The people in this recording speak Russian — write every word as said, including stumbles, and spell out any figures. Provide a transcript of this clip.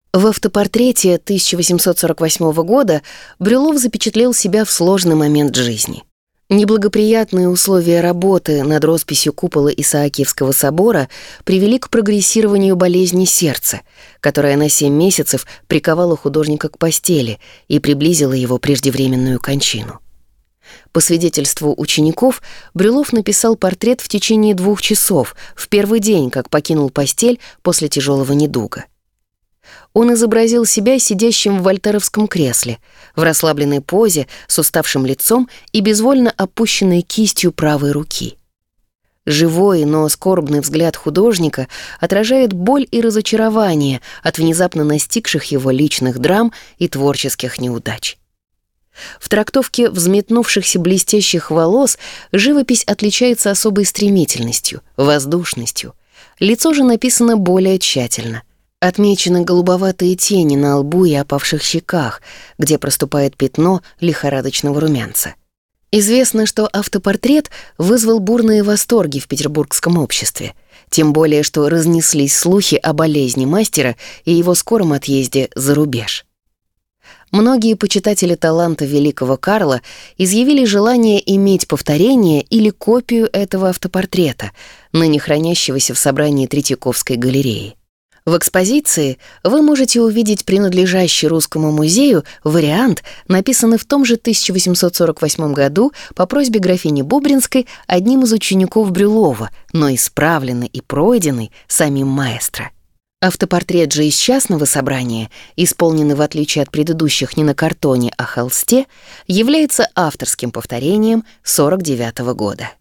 В автопортрете тысяча восемьсот сорок восьмого года Брюлов запечатлел себя в сложный момент жизни. Неблагоприятные условия работы над росписью купола Исаакиевского собора привели к прогрессированию болезни сердца, которая на семь месяцев приковала художника к постели и приблизила его преждевременную кончину. По свидетельству учеников, Брюлов написал портрет в течение двух часов, в первый день, как покинул постель после тяжелого недуга. Он изобразил себя сидящим в вольтеровском кресле, в расслабленной позе, с уставшим лицом и безвольно опущенной кистью правой руки. Живой, но скорбный взгляд художника отражает боль и разочарование от внезапно настигших его личных драм и творческих неудач. В трактовке взметнувшихся блестящих волос живопись отличается особой стремительностью, воздушностью. Лицо же написано более тщательно. Отмечены голубоватые тени на лбу и опавших щеках, где проступает пятно лихорадочного румянца. Известно, что автопортрет вызвал бурные восторги в петербургском обществе, тем более что разнеслись слухи о болезни мастера и его скором отъезде за рубеж. Многие почитатели таланта великого Карла изъявили желание иметь повторение или копию этого автопортрета, ныне хранящегося в собрании Третьяковской галереи. В экспозиции вы можете увидеть принадлежащий Русскому музею вариант, написанный в том же тысяча восемьсот сорок восьмом году по просьбе графини Бубринской одним из учеников Брюлова, но исправленный и пройденный самим маэстро. Автопортрет же из частного собрания, исполненный в отличие от предыдущих не на картоне, а холсте, является авторским повторением сорок девятого года.